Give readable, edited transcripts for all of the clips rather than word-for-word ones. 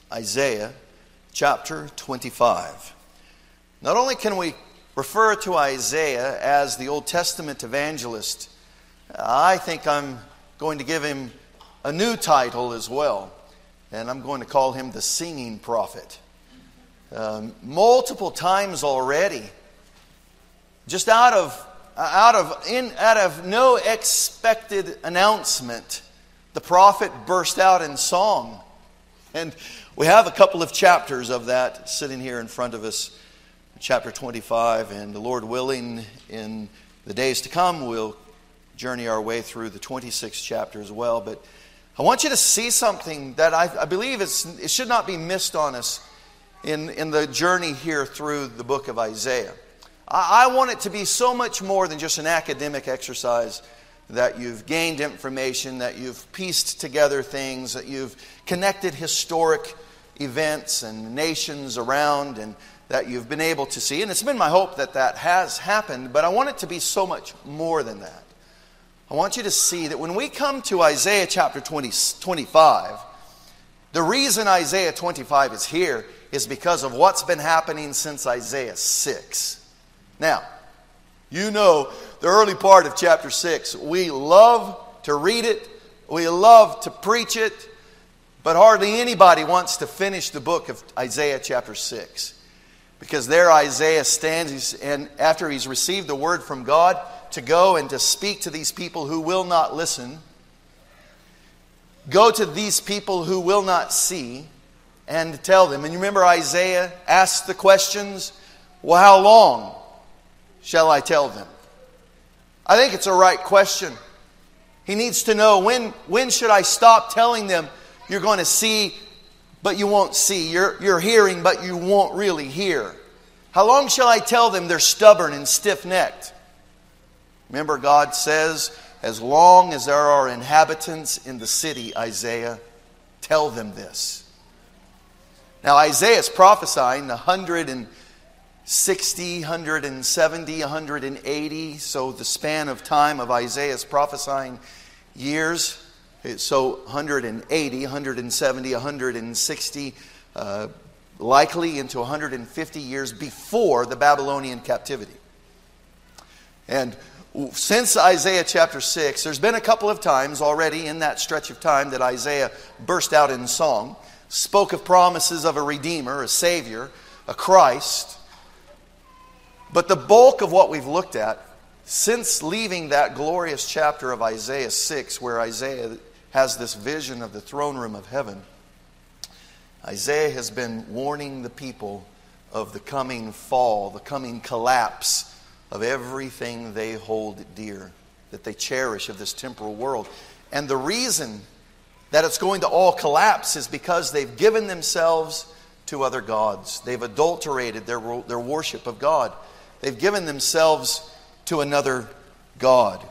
Isaiah chapter 25. Not only can we refer to Isaiah as the Old Testament evangelist, I think I'm going to give him a new title as well. And I'm going to call him the singing prophet. Multiple times already, just out of no expected announcement, the prophet burst out in song. And we have a couple of chapters of that sitting here in front of us, chapter 25, and the Lord willing, in the days to come, we'll journey our way through the 26th chapter as well. But I want you to see something that I believe it should not be missed on us in the journey here through the book of Isaiah. I want it to be so much more than just an academic exercise, that you've gained information, that you've pieced together things, that you've connected historic events and nations around, and that you've been able to see. And it's been my hope that that has happened, but I want it to be so much more than that. I want you to see that when we come to Isaiah chapter 25, the reason Isaiah 25 is here is because of what's been happening since Isaiah 6. Now, you know the early part of chapter 6. We love to read it. We love to preach it. But hardly anybody wants to finish the book of Isaiah chapter 6. Because there Isaiah stands, and after he's received the word from God to go and to speak to these people who will not listen, go to these people who will not see, and tell them. And you remember Isaiah asked the questions, well, how long shall I tell them? I think it's a right question. He needs to know, when should I stop telling them you're going to see, but you won't see. You're hearing, but you won't really hear. How long shall I tell them they're stubborn and stiff-necked? Remember, God says, as long as there are inhabitants in the city, Isaiah, tell them this. Now, Isaiah is prophesying 160, 170, 180. So the span of time of Isaiah is prophesying years. So 180, 170, 160, likely into 150 years before the Babylonian captivity. And since Isaiah chapter 6, there's been a couple of times already in that stretch of time that Isaiah burst out in song, spoke of promises of a Redeemer, a Savior, a Christ. But the bulk of what we've looked at since leaving that glorious chapter of Isaiah 6, where Isaiah has this vision of the throne room of heaven, Isaiah has been warning the people of the coming fall, the coming collapse of everything they hold dear, that they cherish of this temporal world. And the reason that it's going to all collapse is because they've given themselves to other gods. They've adulterated their worship of God. They've given themselves to another God.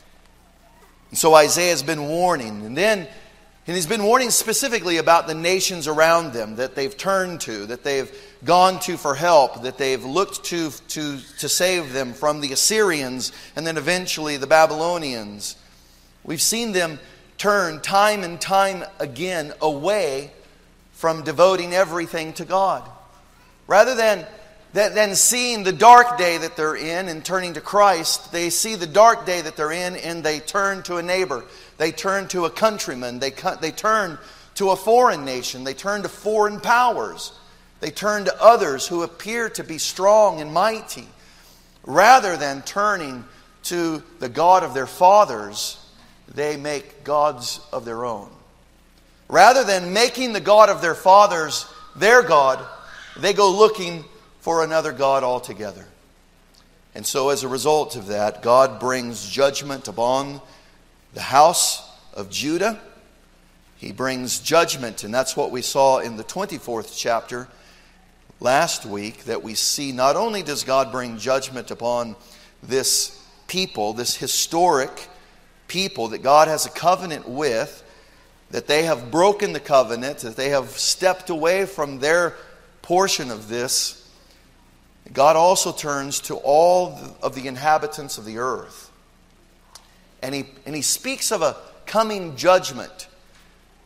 And so Isaiah has been warning. And he's been warning specifically about the nations around them that they've turned to, that they've gone to for help, that they've looked to save them from the Assyrians and then eventually the Babylonians. We've seen them turn time and time again away from devoting everything to God. Rather than seeing the dark day that they're in and turning to Christ, they see the dark day that they're in and they turn to a neighbor. They turn to a countryman. They turn to a foreign nation. They turn to foreign powers. They turn to others who appear to be strong and mighty. Rather than turning to the God of their fathers, they make gods of their own. Rather than making the God of their fathers their God, they go looking for another God altogether. And so as a result of that, God brings judgment upon the house of Judah. He brings judgment, and that's what we saw in the 24th chapter last week, that we see not only does God bring judgment upon this people, this historic people that God has a covenant with, that they have broken the covenant, that they have stepped away from their portion of this. God also turns to all of the inhabitants of the earth. And he speaks of a coming judgment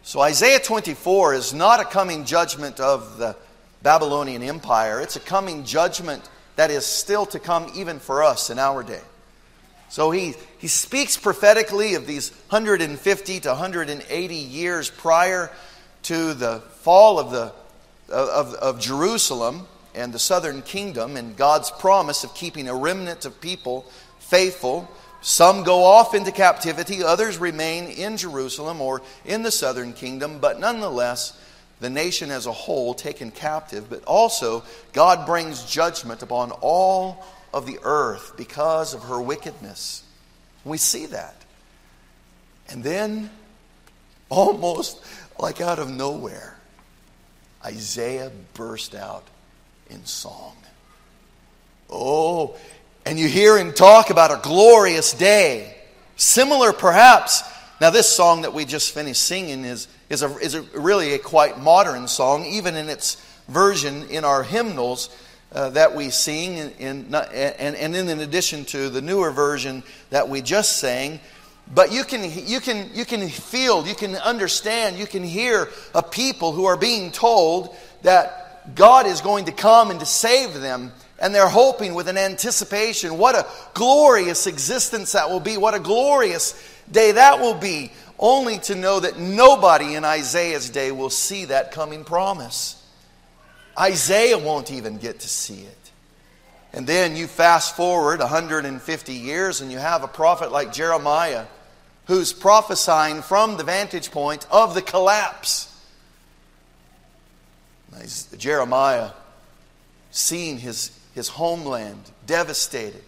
So Isaiah 24 is not a coming judgment of the Babylonian Empire. It's a coming judgment that is still to come even for us in our day. So he speaks prophetically of these 150 to 180 years prior to the fall of Jerusalem and the southern kingdom, and God's promise of keeping a remnant of people faithful. Some go off into captivity, others remain in Jerusalem or in the southern kingdom, but nonetheless, the nation as a whole taken captive. But also, God brings judgment upon all of the earth because of her wickedness. We see that. And then, almost like out of nowhere, Isaiah burst out in song. Oh, and you hear him talk about a glorious day. Similar perhaps. Now this song that we just finished singing is really a quite modern song, even in its version in our hymnals that we sing, and in addition to the newer version that we just sang. But you can feel, you can understand, you can hear a people who are being told that God is going to come and to save them. And they're hoping with an anticipation, what a glorious existence that will be. What a glorious day that will be. Only to know that nobody in Isaiah's day will see that coming promise. Isaiah won't even get to see it. And then you fast forward 150 years and you have a prophet like Jeremiah who's prophesying from the vantage point of the collapse. Jeremiah seeing his homeland devastated,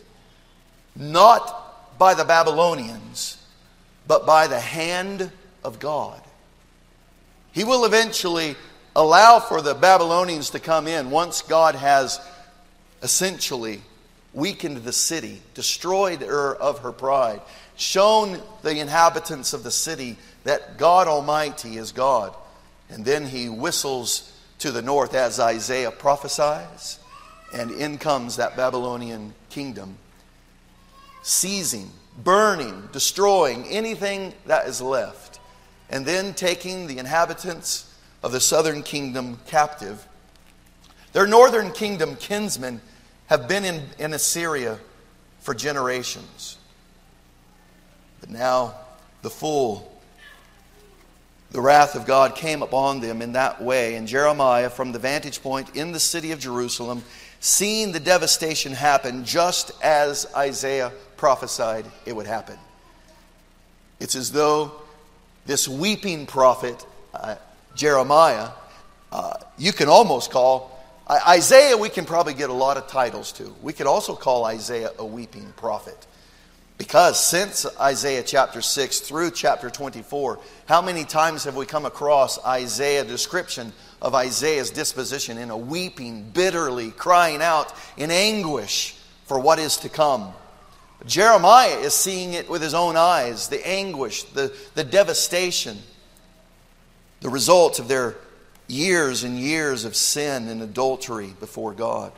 not by the Babylonians, but by the hand of God. He will eventually allow for the Babylonians to come in once God has essentially weakened the city, destroyed her of her pride, shown the inhabitants of the city that God Almighty is God. And then he whistles to the north as Isaiah prophesies. And in comes that Babylonian kingdom, seizing, burning, destroying anything that is left, and then taking the inhabitants of the southern kingdom captive. Their northern kingdom kinsmen have been in Assyria for generations. But now the wrath of God came upon them in that way. And Jeremiah, from the vantage point in the city of Jerusalem, seeing the devastation happen just as Isaiah prophesied it would happen. It's as though this weeping prophet, Jeremiah, you can almost call Isaiah, we can probably get a lot of titles to. We could also call Isaiah a weeping prophet. Because since Isaiah chapter 6 through chapter 24, how many times have we come across Isaiah description of Isaiah's disposition in a weeping, bitterly crying out in anguish for what is to come? Jeremiah is seeing it with his own eyes, the anguish, the devastation, the results of their years and years of sin and adultery before God.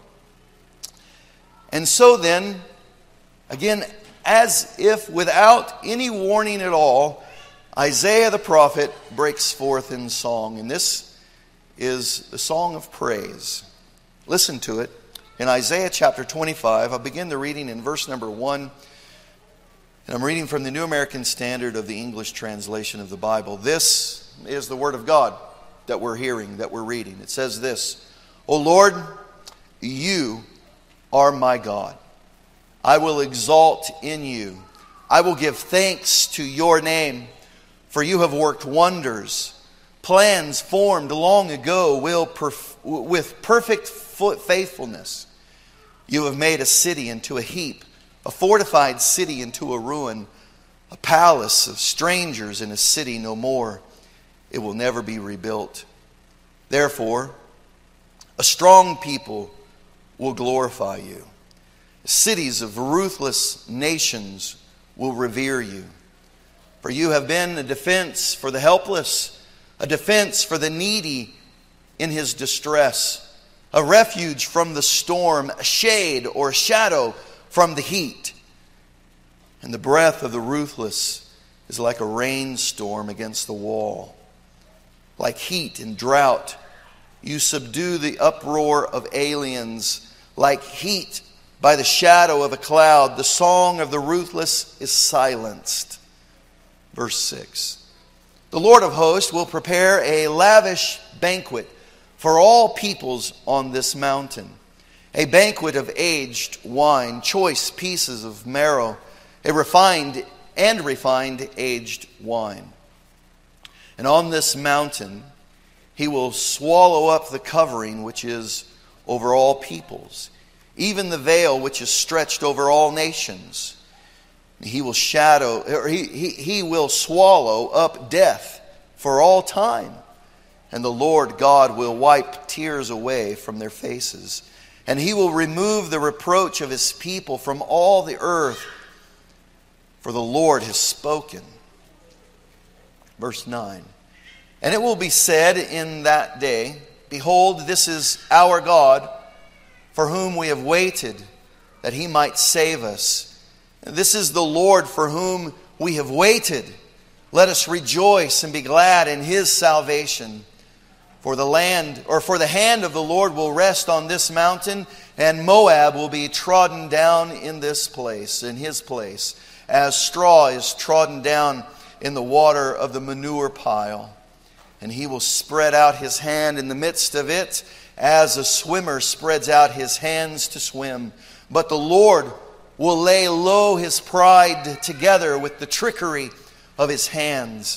And so then, again, as if without any warning at all, Isaiah the prophet breaks forth in song. And this is the song of praise. Listen to it. In Isaiah chapter 25, I'll begin the reading in verse number 1. And I'm reading from the New American Standard of the English translation of the Bible. This is the word of God that we're hearing, that we're reading. It says this: O Lord, you are my God. I will exalt in you. I will give thanks to your name, for you have worked wonders. Plans formed long ago with perfect faithfulness. You have made a city into a heap, a fortified city into a ruin, a palace of strangers in a city no more. It will never be rebuilt. Therefore, a strong people will glorify you. Cities of ruthless nations will revere you. For you have been a defense for the helpless, a defense for the needy in his distress, a refuge from the storm, a shade or shadow from the heat. And the breath of the ruthless is like a rainstorm against the wall. like heat and drought. You subdue the uproar of aliens like heat by the shadow of a cloud. The song of the ruthless is silenced. Verse 6. The Lord of hosts will prepare a lavish banquet for all peoples on this mountain. A banquet of aged wine, choice pieces of marrow, a refined aged wine. And on this mountain he will swallow up the covering which is over all peoples, even the veil which is stretched over all nations. He will swallow up death for all time. And the Lord God will wipe tears away from their faces. And he will remove the reproach of his people from all the earth. For the Lord has spoken. Verse 9. And it will be said in that day, behold, this is our God, for whom we have waited, that he might save us. This is the Lord for whom we have waited. Let us rejoice and be glad in his salvation. For the hand of the Lord will rest on this mountain, and Moab will be trodden down in this place, in his place, as straw is trodden down in the water of the manure pile. And he will spread out his hand in the midst of it, as a swimmer spreads out his hands to swim. But the Lord will lay low his pride together with the trickery of his hands.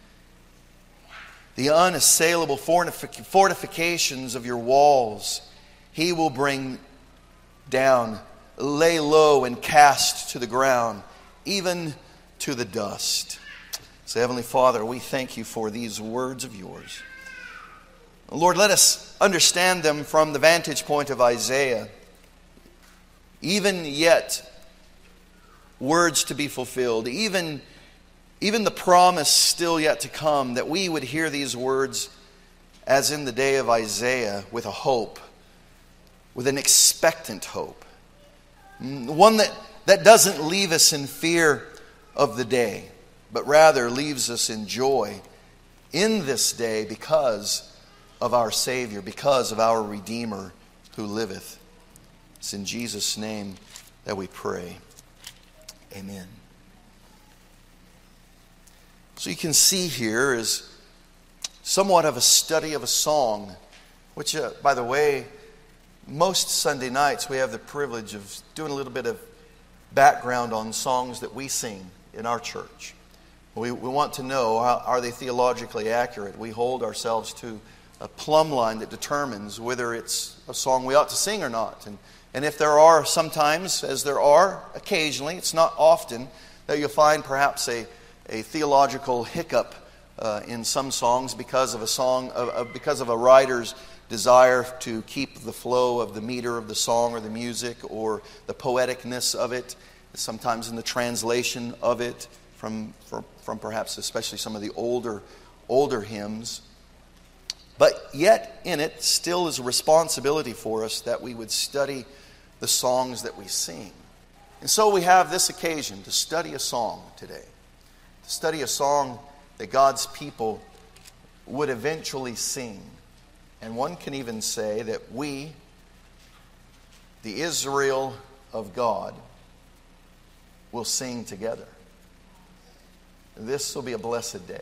The unassailable fortifications of your walls he will bring down, lay low and cast to the ground, even to the dust. So, Heavenly Father, we thank you for these words of yours. Lord, let us understand them from the vantage point of Isaiah. Even yet, words to be fulfilled. Even the promise still yet to come, that we would hear these words as in the day of Isaiah, with a hope, with an expectant hope. One that doesn't leave us in fear of the day, but rather leaves us in joy in this day because of our Savior, because of our Redeemer who liveth. It's in Jesus' name that we pray. Amen. So you can see here is somewhat of a study of a song, which, by the way, most Sunday nights we have the privilege of doing a little bit of background on songs that we sing in our church. We want to know, are they theologically accurate? We hold ourselves to a plumb line that determines whether it's a song we ought to sing or not. And if there are sometimes, as there are occasionally, it's not often, that you'll find perhaps a theological hiccup in some songs because of a writer's desire to keep the flow of the meter of the song or the music, or the poeticness of it, sometimes in the translation of it from perhaps especially some of the older hymns. But yet in it still is a responsibility for us that we would study the songs that we sing. And so we have this occasion to study a song today. To study a song that God's people would eventually sing. And one can even say that we, the Israel of God, will sing together. This will be a blessed day.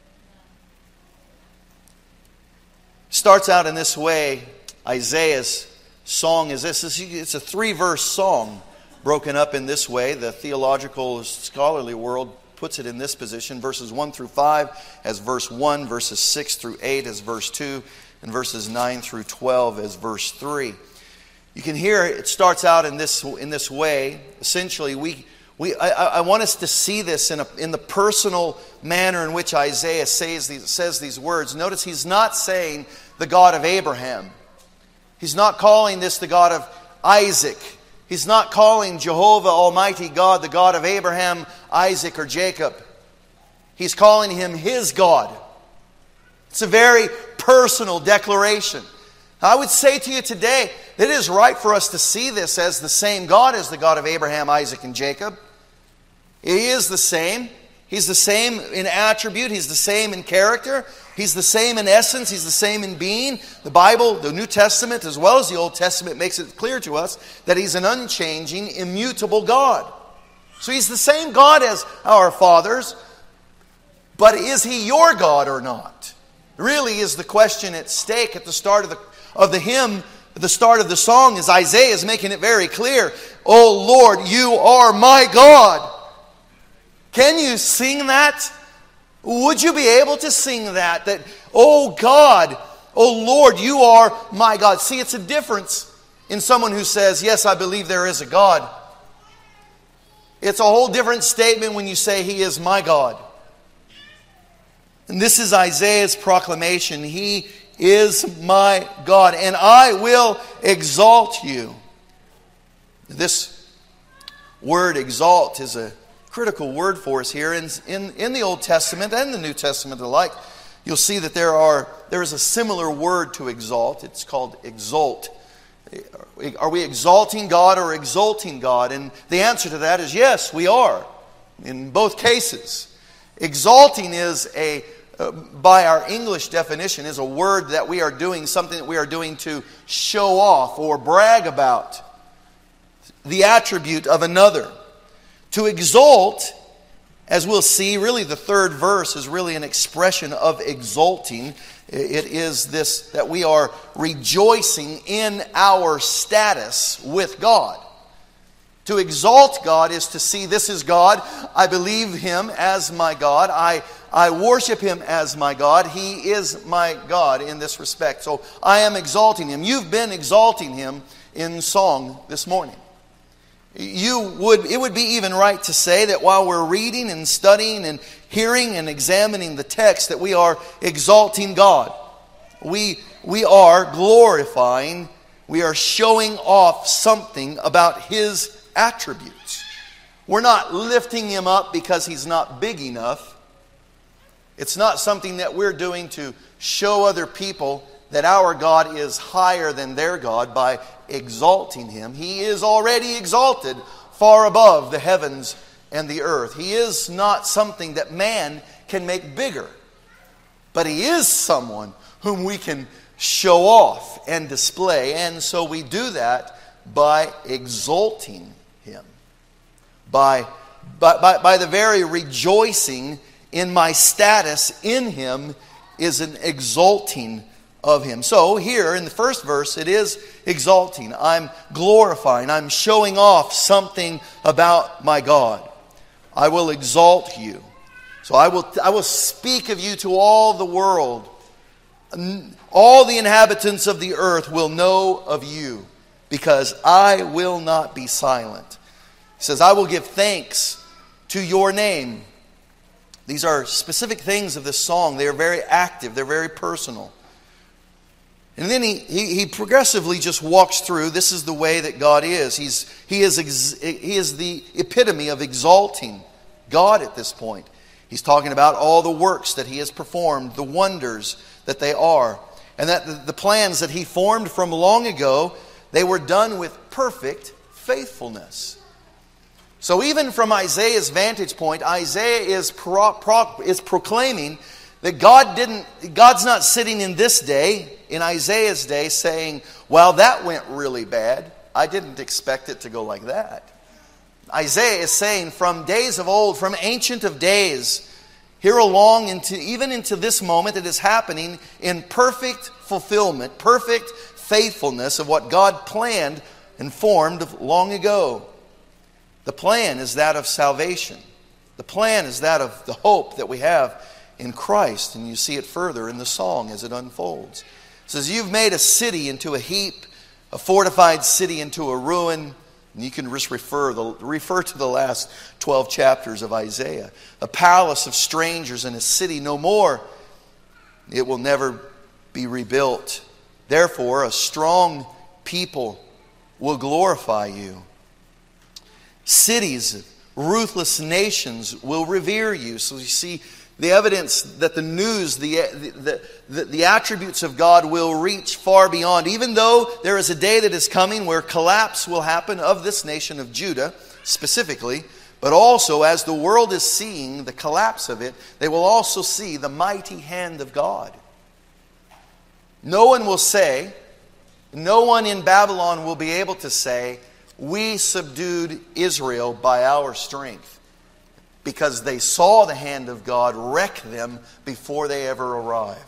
Starts out in this way. Isaiah's song is this. It's a 3-verse song broken up in this way. The theological scholarly world puts it in this position. Verses 1 through 5 as verse 1, verses 6 through 8 as verse 2, and verses 9 through 12 as verse 3. You can hear it starts out in this way. Essentially, I want us to see this in the personal manner in which Isaiah says these words. Notice he's not saying the God of Abraham. He's not calling this the God of Isaac. He's not calling Jehovah Almighty God the God of Abraham, Isaac, or Jacob. He's calling him his God. It's a very personal declaration. I would say to you today that it is right for us to see this as the same God as the God of Abraham, Isaac, and Jacob. He is the same. He's the same in attribute. He's the same in character. He's the same in essence. He's the same in being. The Bible, the New Testament, as well as the Old Testament, makes it clear to us that He's an unchanging, immutable God. So He's the same God as our fathers, but is He your God or not? Really is the question at stake at the start of the hymn. At the start of the song, as Isaiah is making it very clear, "O Lord, you are my God." Can you sing that? Would you be able to sing that? That, "Oh God, oh Lord, you are my God." See, it's a difference in someone who says, "Yes, I believe there is a God." It's a whole different statement when you say, "He is my God." And this is Isaiah's proclamation. He is my God, and I will exalt you. This word exalt is a critical word for us here. In the Old Testament and the New Testament alike, you'll see that there is a similar word to exalt. It's called exalt. Are we exalting God or exalting God? And the answer to that is yes, we are. In both cases. Exalting is by our English definition, is a word that we are doing, something that we are doing to show off or brag about the attribute of another. To exalt, as we'll see, really the third verse is really an expression of exalting. It is this, that we are rejoicing in our status with God. To exalt God is to see, this is God. I believe Him as my God. I worship Him as my God. He is my God in this respect. So I am exalting Him. You've been exalting Him in song this morning. It would be even right to say that while we're reading and studying and hearing and examining the text, that we are exalting God. We are glorifying, we are showing off something about His attributes. We're not lifting Him up because He's not big enough. It's not something that we're doing to show other people that our God is higher than their God by exalting Him. He is already exalted far above the heavens and the earth. He is not something that man can make bigger. But He is someone whom we can show off and display. And so we do that by exalting Him. By the very rejoicing in my status in Him is an exalting of Him. So here in the first verse, it is exalting. I'm glorifying. I'm showing off something about my God. I will exalt you. So I will speak of you to all the world. All the inhabitants of the earth will know of you, because I will not be silent. He says, I will give thanks to your name. These are specific things of this song. They are very active. They're very personal. And then he progressively just walks through. This is the way that God is. He is the epitome of exalting God at this point. He's talking about all the works that He has performed, the wonders that they are, and that the plans that He formed from long ago, they were done with perfect faithfulness. So even from Isaiah's vantage point, Isaiah is proclaiming that God's not sitting in this day, in Isaiah's day, saying, well, that went really bad. I didn't expect it to go like that. Isaiah is saying from days of old, from ancient of days, here along even into this moment, it is happening in perfect fulfillment, perfect faithfulness of what God planned and formed long ago. The plan is that of salvation. The plan is that of the hope that we have in Christ. And you see it further in the song as it unfolds. It says, you've made a city into a heap, a fortified city into a ruin. And you can just refer to the last 12 chapters of Isaiah. A palace of strangers and a city no more. It will never be rebuilt. Therefore, a strong people will glorify you. Cities, ruthless nations will revere you. So you see the evidence that the news, the attributes of God will reach far beyond. Even though there is a day that is coming where collapse will happen of this nation of Judah specifically, But also, as the world is seeing the collapse of it, they will also see the mighty hand of God. No one will say, no one in Babylon will be able to say, we subdued Israel by our strength, because they saw the hand of God wreck them before they ever arrived.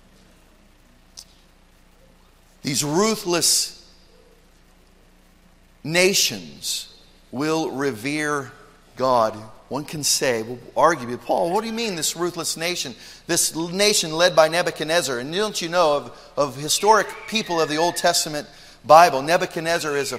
These ruthless nations will revere God. One can say, well, argue, Paul, what do you mean this ruthless nation? This nation led by Nebuchadnezzar. And don't you know of historic people of the Old Testament Bible, Nebuchadnezzar is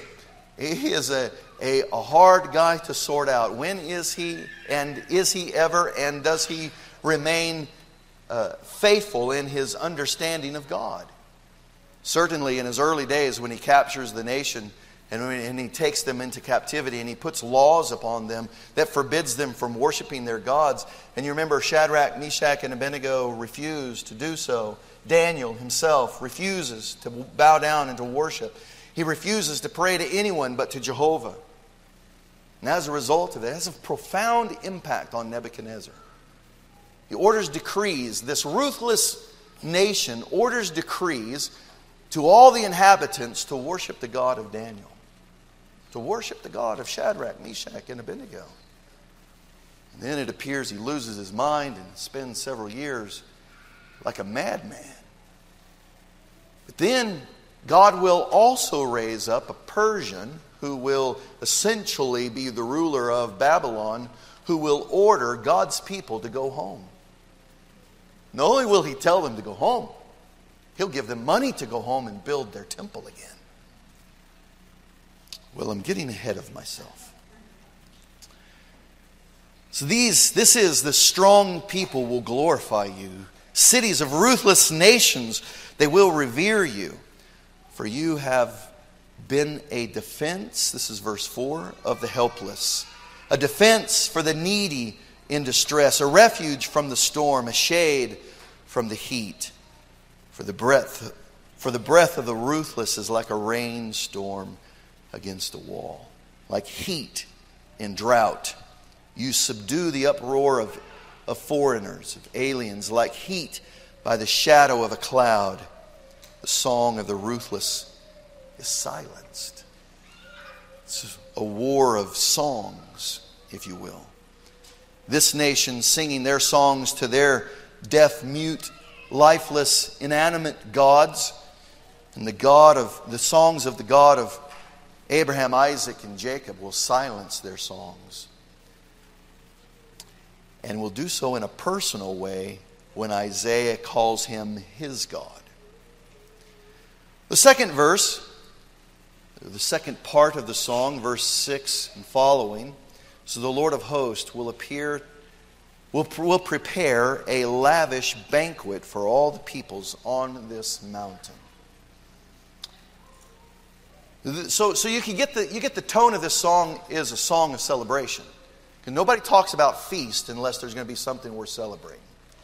a hard guy to sort out. When is he, and is he ever, and does he remain faithful in his understanding of God? Certainly in his early days when he captures the nation and he takes them into captivity and he puts laws upon them that forbids them from worshiping their gods. And you remember Shadrach, Meshach, and Abednego refused to do so. Daniel himself refuses to bow down and to worship. He refuses to pray to anyone but to Jehovah. And as a result of it has a profound impact on Nebuchadnezzar. He orders decrees. This ruthless nation orders decrees to all the inhabitants to worship the God of Daniel, to worship the God of Shadrach, Meshach, and Abednego. And then it appears he loses his mind and spends several years like a madman. But then God will also raise up a Persian who will essentially be the ruler of Babylon, who will order God's people to go home. Not only will he tell them to go home, he'll give them money to go home and build their temple again. Well, I'm getting ahead of myself. So this is the strong people will glorify you. Cities of ruthless nations, they will revere you. For you have been a defense, this is verse 4, of the helpless. A defense for the needy in distress. A refuge from the storm. A shade from the heat. For the breath of the ruthless is like a rainstorm against a wall. Like heat in drought. You subdue the uproar of foreigners, of aliens. Like heat by the shadow of a cloud. The song of the ruthless is silenced. It's a war of songs, if you will. This nation singing their songs to their deaf, mute, lifeless, inanimate gods, and the songs of the God of Abraham, Isaac, and Jacob will silence their songs. And will do so in a personal way when Isaiah calls him his God. The second verse, the second part of the song, verse 6 and following, so the Lord of hosts will prepare a lavish banquet for all the peoples on this mountain. So you get the tone of this song is a song of celebration. Because nobody talks about feast unless there's going to be something worth celebrating.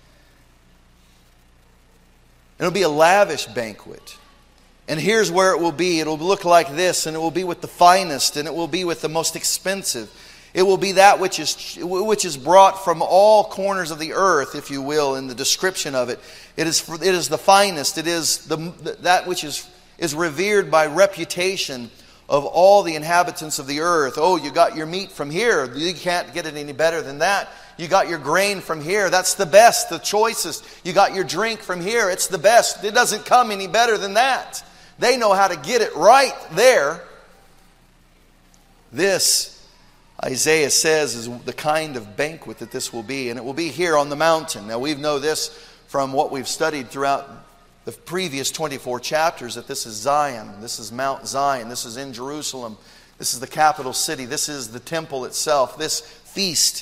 It'll be a lavish banquet. And here's where it will be. It'll look like this, and it will be with the finest, and it will be with the most expensive. It will be that which is brought from all corners of the earth, if you will, in the description of it. It is the finest. It is that which is revered by reputation of all the inhabitants of the earth. Oh, you got your meat from here. You can't get it any better than that. You got your grain from here. That's the best, the choicest. You got your drink from here. It's the best. It doesn't come any better than that. They know how to get it right there. This, Isaiah says, is the kind of banquet that this will be. And it will be here on the mountain. Now, we know this from what we've studied throughout the previous 24 chapters, that this is Zion. This is Mount Zion. This is in Jerusalem. This is the capital city. This is the temple itself. This feast,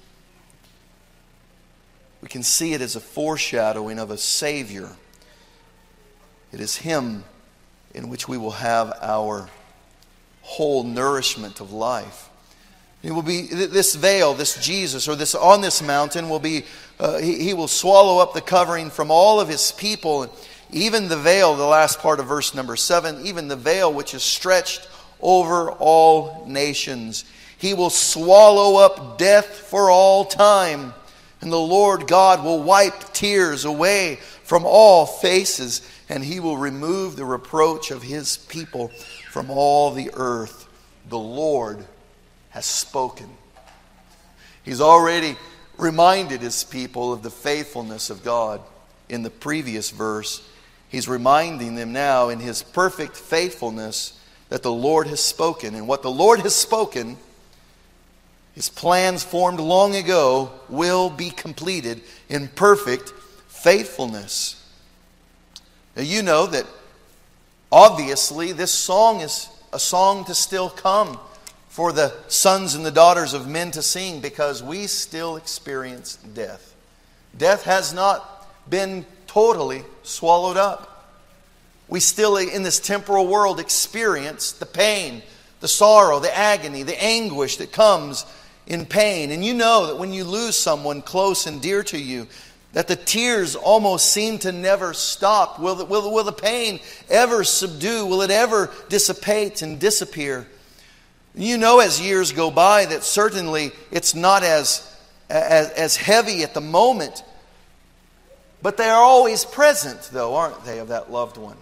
we can see it as a foreshadowing of a Savior. It is Him in which we will have our whole nourishment of life. It will be this veil, this Jesus, or this on this mountain will be. He will swallow up the covering from all of His people, even the veil. The last part of verse number 7, even the veil which is stretched over all nations. He will swallow up death for all time. And the Lord God will wipe tears away from all faces, and He will remove the reproach of His people from all the earth. The Lord has spoken. He's already reminded His people of the faithfulness of God in the previous verse. He's reminding them now in His perfect faithfulness that the Lord has spoken. And what the Lord has spoken, His plans formed long ago, will be completed in perfect faithfulness. Now you know that obviously this song is a song to still come for the sons and the daughters of men to sing, because we still experience death. Death has not been totally swallowed up. We still, in this temporal world, experience the pain, the sorrow, the agony, the anguish that comes in pain. And you know that when you lose someone close and dear to you, that the tears almost seem to never stop. Will the pain ever subdue? Will it ever dissipate and disappear? You know, as years go by, that certainly it's not as heavy at the moment. But they are always present, though, aren't they, of that loved one?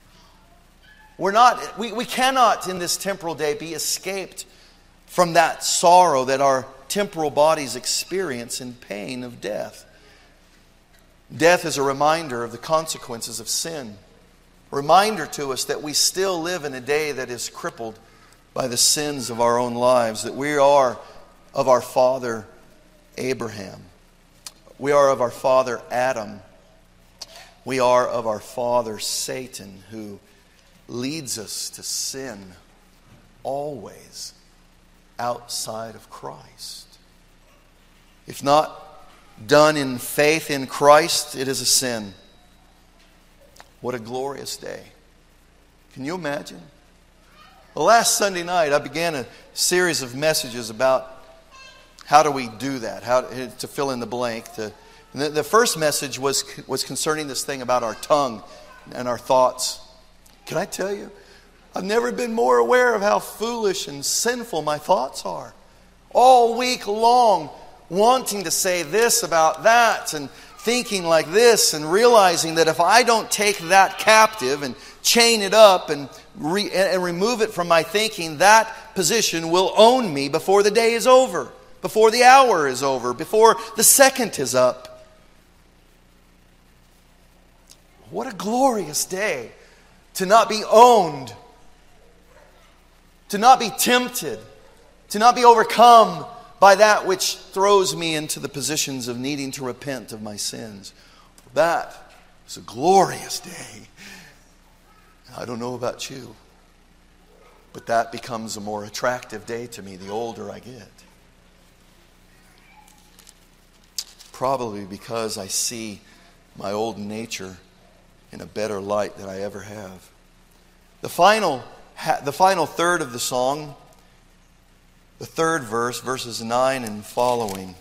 We cannot in this temporal day be escaped from that sorrow that our temporal bodies experience in pain of death. Death is a reminder of the consequences of sin. A reminder to us that we still live in a day that is crippled by the sins of our own lives, that we are of our father Abraham. We are of our father Adam. We are of our father Satan, who leads us to sin always outside of Christ. If not done in faith in Christ, it is a sin. What a glorious day. Can you imagine? Well, last Sunday night, I began a series of messages about how do we do that, how to fill in the blank. The first message was concerning this thing about our tongue and our thoughts. Can I tell you, I've never been more aware of how foolish and sinful my thoughts are. All week long, wanting to say this about that and thinking like this, and realizing that if I don't take that captive and chain it up and remove it from my thinking, that position will own me before the day is over, before the hour is over, before the second is up. What a glorious day to not be owned, to not be tempted, to not be overcome by that which throws me into the positions of needing to repent of my sins. That is a glorious day. I don't know about you, but that becomes a more attractive day to me the older I get. Probably because I see my old nature in a better light than I ever have. The final third of the song, the third verse, verses 9 and following.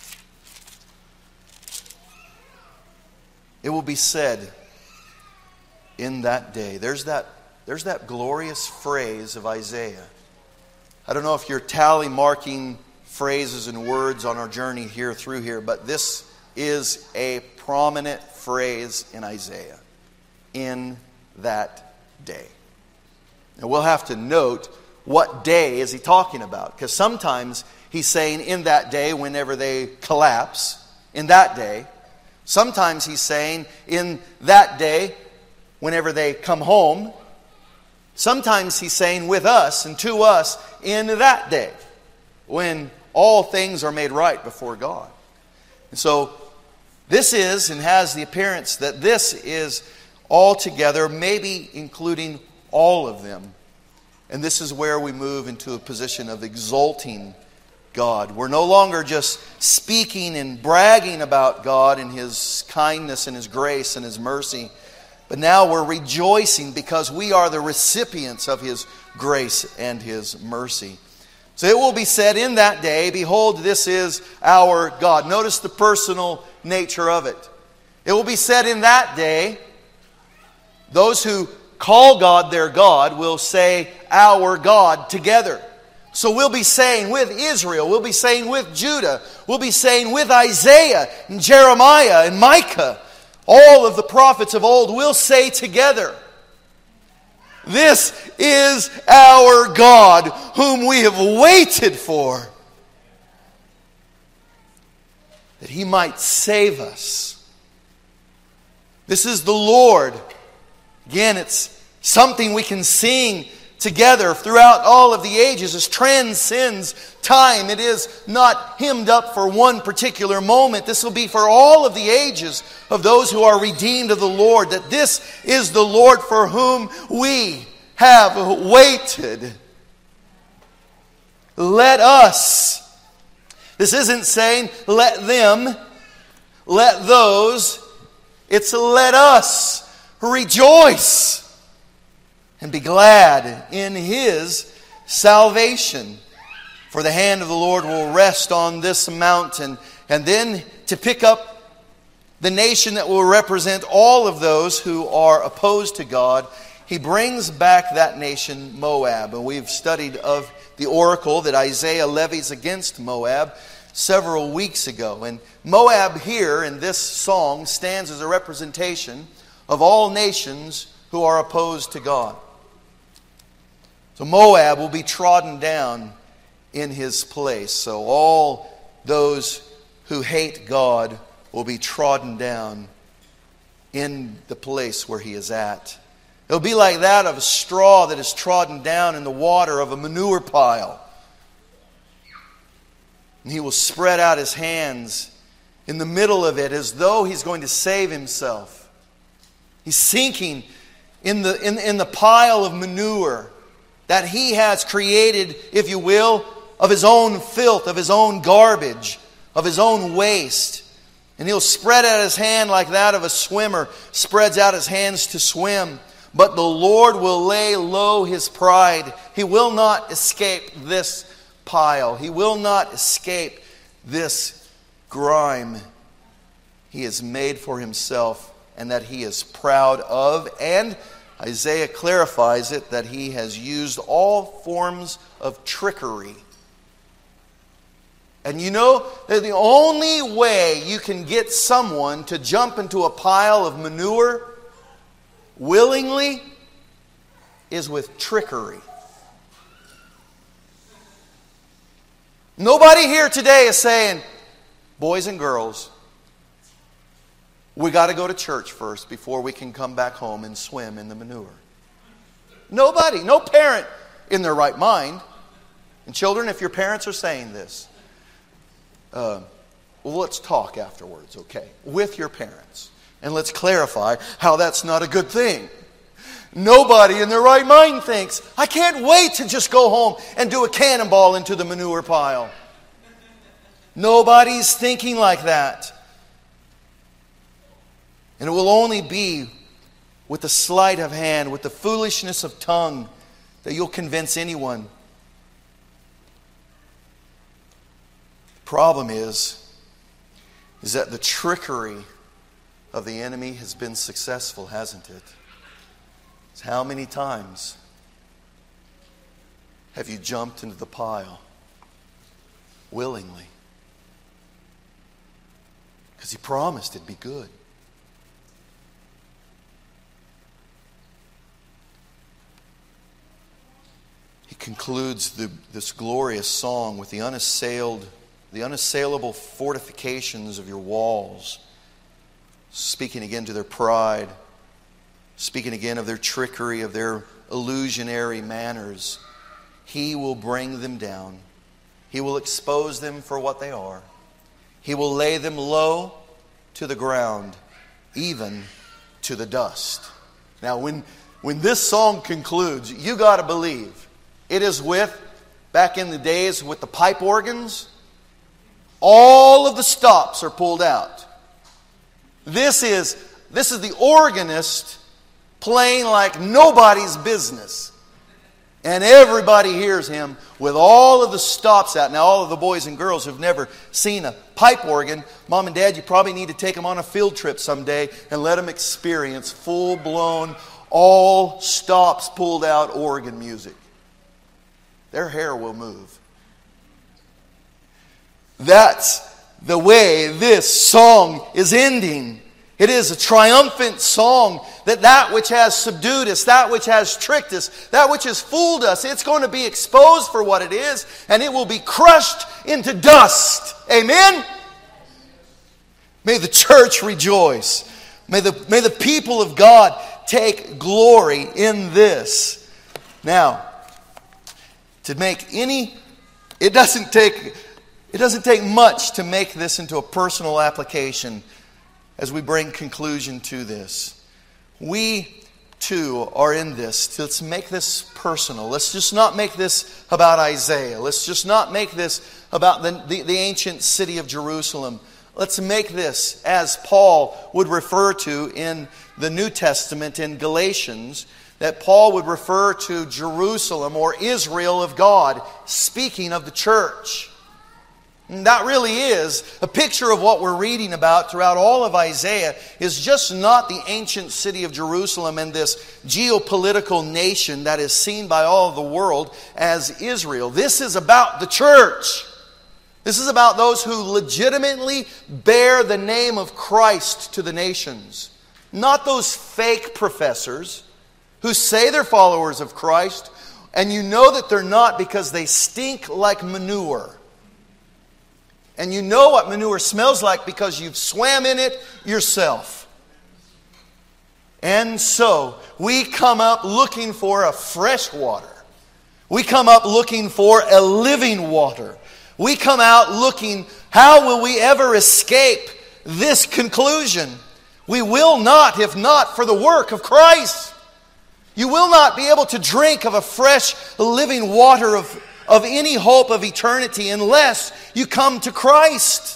It will be said in that day. There's that glorious phrase of Isaiah. I don't know if you're tally marking phrases and words on our journey here through here, but this is a prominent phrase in Isaiah. In that day. Now we'll have to note what day is he talking about, because sometimes he's saying in that day whenever they collapse, in that day. Sometimes he's saying in that day whenever they come home. Sometimes he's saying with us and to us in that day when all things are made right before God. And so this is and has the appearance that this is all together, maybe including all of them. And this is where we move into a position of exalting God. We're no longer just speaking and bragging about God and His kindness and His grace and His mercy, but now we're rejoicing because we are the recipients of His grace and His mercy. So it will be said in that day, behold, this is our God. Notice the personal nature of it. It will be said in that day, those who call God their God will say, our God, together. So we'll be saying with Israel, we'll be saying with Judah, we'll be saying with Isaiah and Jeremiah and Micah, all of the prophets of old will say together, this is our God whom we have waited for, that He might save us. This is the Lord. Again, it's something we can sing together throughout all of the ages. This transcends time. It is not hymned up for one particular moment. This will be for all of the ages of those who are redeemed of the Lord, that this is the Lord for whom we have waited. Let us. This isn't saying let them, let those. It's let us rejoice and be glad in His salvation. For the hand of the Lord will rest on this mountain. And then to pick up the nation that will represent all of those who are opposed to God, He brings back that nation, Moab. And we've studied of the oracle that Isaiah levies against Moab several weeks ago. And Moab here in this song stands as a representation of all nations who are opposed to God. So Moab will be trodden down in his place. So all those who hate God will be trodden down in the place where He is at. It'll be like that of a straw that is trodden down in the water of a manure pile. And He will spread out His hands in the middle of it as though He's going to save Himself. He's sinking in the pile of manure that He has created, if you will, of His own filth, of His own garbage, of His own waste. And He'll spread out His hand like that of a swimmer spreads out his hands to swim. But the Lord will lay low His pride. He will not escape this pile. He will not escape this grime He has made for Himself and that He is proud of. And Isaiah clarifies it that He has used all forms of trickery. And you know that the only way you can get someone to jump into a pile of manure willingly is with trickery. Nobody here today is saying, boys and girls, we got to go to church first before we can come back home and swim in the manure. Nobody, no parent in their right mind. And children, if your parents are saying this, well, let's talk afterwards, okay? With your parents. And let's clarify how that's not a good thing. Nobody in their right mind thinks, I can't wait to just go home and do a cannonball into the manure pile. Nobody's thinking like that. And it will only be with the sleight of hand, with the foolishness of tongue, that you'll convince anyone. The problem is that the trickery of the enemy has been successful, hasn't it? It's how many times have you jumped into the pile willingly? Because He promised it'd be good. He concludes this glorious song with the unassailable fortifications of your walls, speaking again to their pride, speaking again of their trickery, of their illusionary manners. He will bring them down. He will expose them for what they are. He will lay them low to the ground, even to the dust. Now, when this song concludes, you got to believe it is with, back in the days with the pipe organs, all of the stops are pulled out. This is the organist playing like nobody's business. And everybody hears him with all of the stops out. Now, all of the boys and girls who've never seen a pipe organ, Mom and Dad, you probably need to take them on a field trip someday and let them experience full-blown, all stops pulled out organ music. their hair will move. That's the way this song is ending. It is a triumphant song that which has subdued us, that which has tricked us, that which has fooled us, it's going to be exposed for what it is, and it will be crushed into dust. Amen? May the church rejoice. May the people of God take glory in this. Now, to make any, it doesn't take much to make this into a personal application as we bring conclusion to this. We too are in this. Let's make this personal. Let's just not make this about Isaiah. Let's just not make this about the ancient city of Jerusalem. Let's make this, as Paul would refer to in the New Testament in Galatians, that Paul would refer to Jerusalem or Israel of God, speaking of the church. And that really is a picture of what we're reading about throughout all of Isaiah, is just not the ancient city of Jerusalem and this geopolitical nation that is seen by all of the world as Israel. This is about the church. This is about those who legitimately bear the name of Christ to the nations. Not those fake professors who say they're followers of Christ, and you know that they're not because they stink like manure. And you know what manure smells like because you've swam in it yourself. And so, we come up looking for a fresh water. We come up looking for a living water. We come out looking, how will we ever escape this conclusion? We will not, if not for the work of Christ. You will not be able to drink of a fresh, living water of any hope of eternity unless you come to Christ.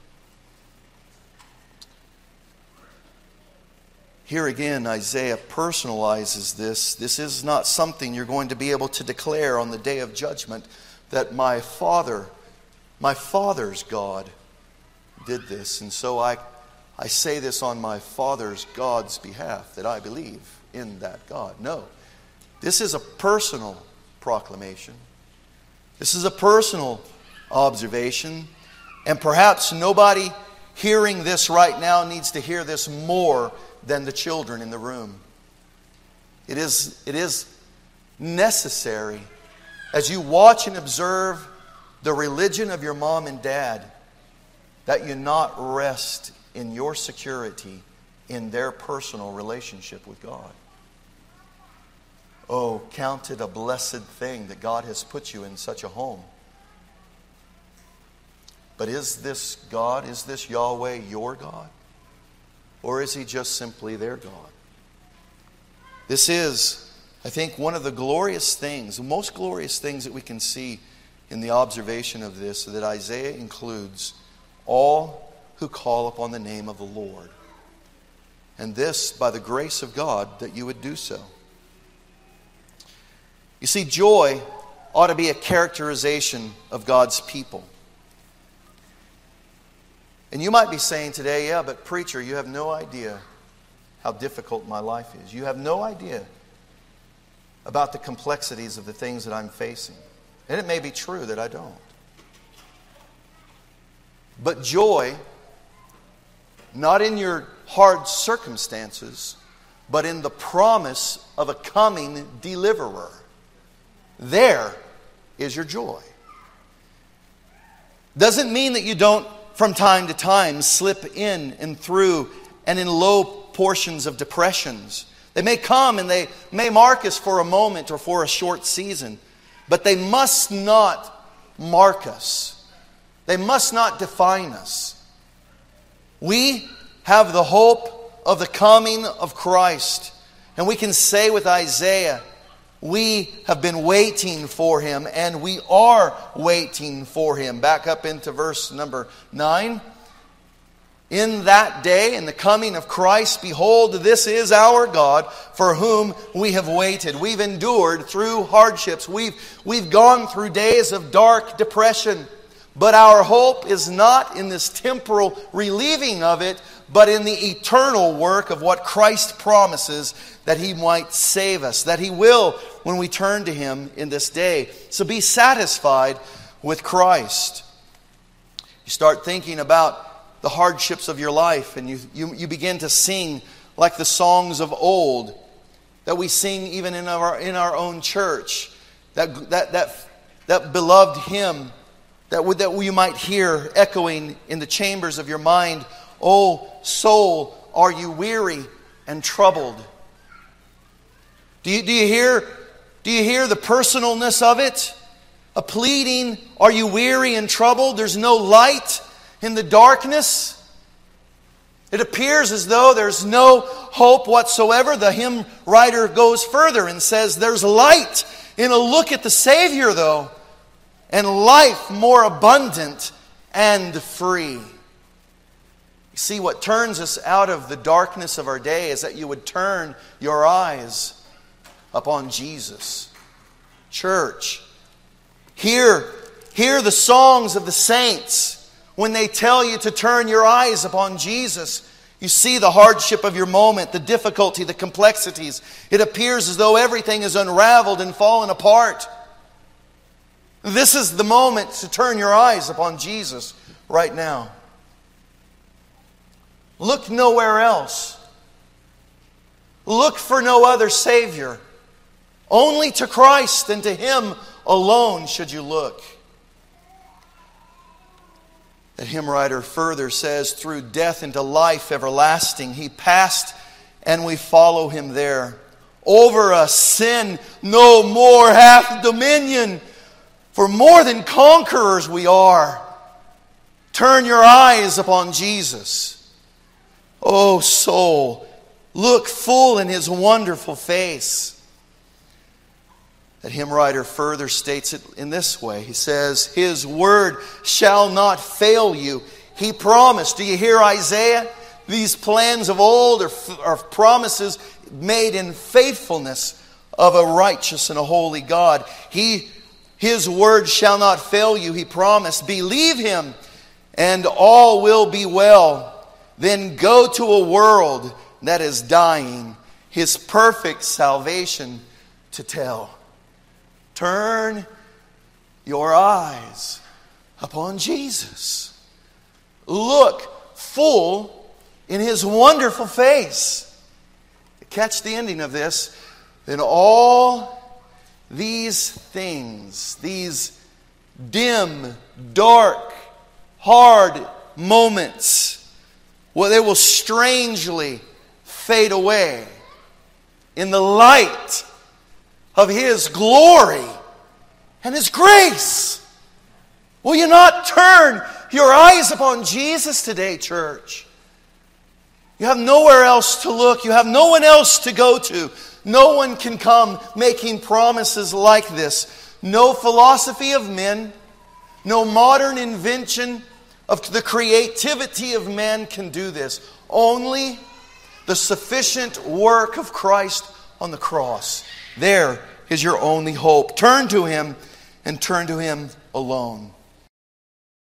Here again, Isaiah personalizes this. This is not something you're going to be able to declare on the day of judgment, that my father's God did this. And so I say this on my father's God's behalf, that I believe in that God. No. This is a personal proclamation. This is a personal observation. And perhaps nobody hearing this right now needs to hear this more than the children in the room. It is necessary, as you watch and observe the religion of your mom and dad, that you not rest in your security in their personal relationship with God. Oh, count it a blessed thing that God has put you in such a home. But is this God, is this Yahweh your God? Or is He just simply their God? This is, I think, one of the glorious things, the most glorious things that we can see in the observation of this, that Isaiah includes all who call upon the name of the Lord. And this, by the grace of God, that you would do so. You see, joy ought to be a characterization of God's people. And you might be saying today, yeah, but preacher, you have no idea how difficult my life is. You have no idea about the complexities of the things that I'm facing. And it may be true that I don't. But joy, not in your hard circumstances, but in the promise of a coming deliverer. There is your joy. Doesn't mean that you don't, from time to time, slip in and through and in low portions of depressions. They may come and they may mark us for a moment or for a short season, but they must not mark us. They must not define us. We have the hope of the coming of Christ. And we can say with Isaiah, we have been waiting for Him, and we are waiting for Him. Back up into verse number 9. In that day, in the coming of Christ, behold, this is our God, for whom we have waited. We've endured through hardships. We've gone through days of dark depression. But our hope is not in this temporal relieving of it, but in the eternal work of what Christ promises that He might save us, that He will when we turn to Him in this day. So be satisfied with Christ. You start thinking about the hardships of your life, and you begin to sing like the songs of old that we sing even in our own church. That beloved hymn that we might hear echoing in the chambers of your mind. Oh, soul, are you weary and troubled? Do you hear the personalness of it? A pleading, are you weary and troubled? There's no light in the darkness. It appears as though there's no hope whatsoever. The hymn writer goes further and says there's light in a look at the Savior, though, and life more abundant and free. You see, what turns us out of the darkness of our day is that you would turn your eyes upon Jesus. Church, hear the songs of the saints when they tell you to turn your eyes upon Jesus. You see the hardship of your moment, the difficulty, the complexities. It appears as though everything is unraveled and fallen apart. This is the moment to turn your eyes upon Jesus right now. Look nowhere else. Look for no other Savior. Only to Christ and to Him alone should you look. The hymn writer further says, through death into life everlasting, He passed and we follow Him there. Over us sin no more hath dominion, for more than conquerors we are. Turn your eyes upon Jesus. O soul, look full in His wonderful face. That hymn writer further states it in this way. He says, His word shall not fail you. He promised. Do you hear Isaiah? These plans of old are promises made in faithfulness of a righteous and a holy God. His word shall not fail you, He promised. Believe Him, and all will be well. Then go to a world that is dying, His perfect salvation to tell. Turn your eyes upon Jesus. Look full in His wonderful face. Catch the ending of this. Then all these things, these dim, dark, hard moments, well, they will strangely fade away in the light of His glory and His grace. Will you not turn your eyes upon Jesus today, church? You have nowhere else to look. You have no one else to go to. No one can come making promises like this. No philosophy of men, no modern invention of the creativity of man can do this. Only the sufficient work of Christ on the cross. There is your only hope. Turn to Him and turn to Him alone.